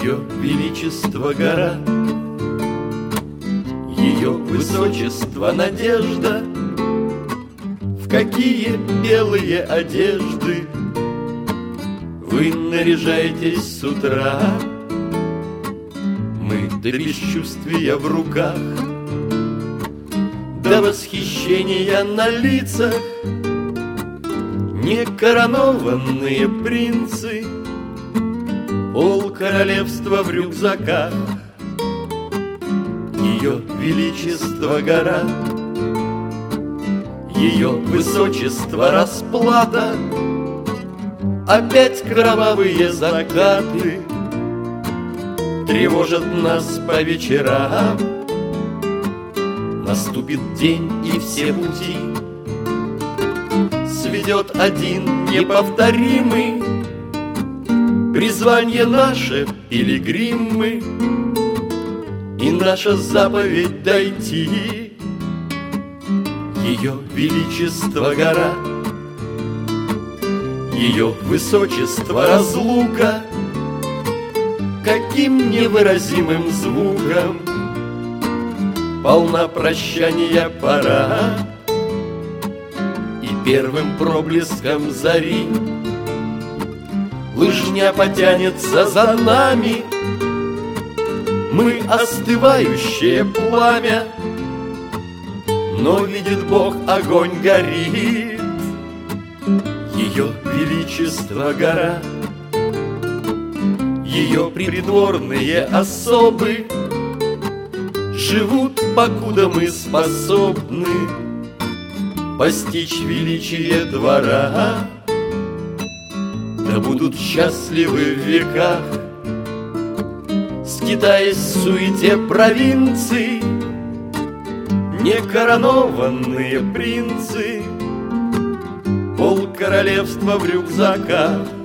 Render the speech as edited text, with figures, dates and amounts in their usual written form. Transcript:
Ее величество гора, ее высочество надежда. В какие белые одежды вы наряжаетесь с утра? Мы до бесчувствия в руках, до восхищения на лицах, некоронованные принцы, пол королевства в рюкзаках. Ее величество гора, ее высочество расплата. Опять кровавые закаты тревожат нас по вечерам. Наступит день, и все пути сведет один неповторимый. Призвание наше пилигримы, и наша заповедь дойти. Ее величество гора, ее высочество разлука. Каким невыразимым звуком полна прощания пора, и первым проблеском зари лыжня потянется за нами. Мы остывающее пламя, но видит Бог, огонь горит. Ее величество гора, ее придворные особы живут, покуда мы способны постичь величие двора. Да будут счастливы в веках, скитаясь в суете провинций, некоронованные принцы, пол королевства в рюкзаках.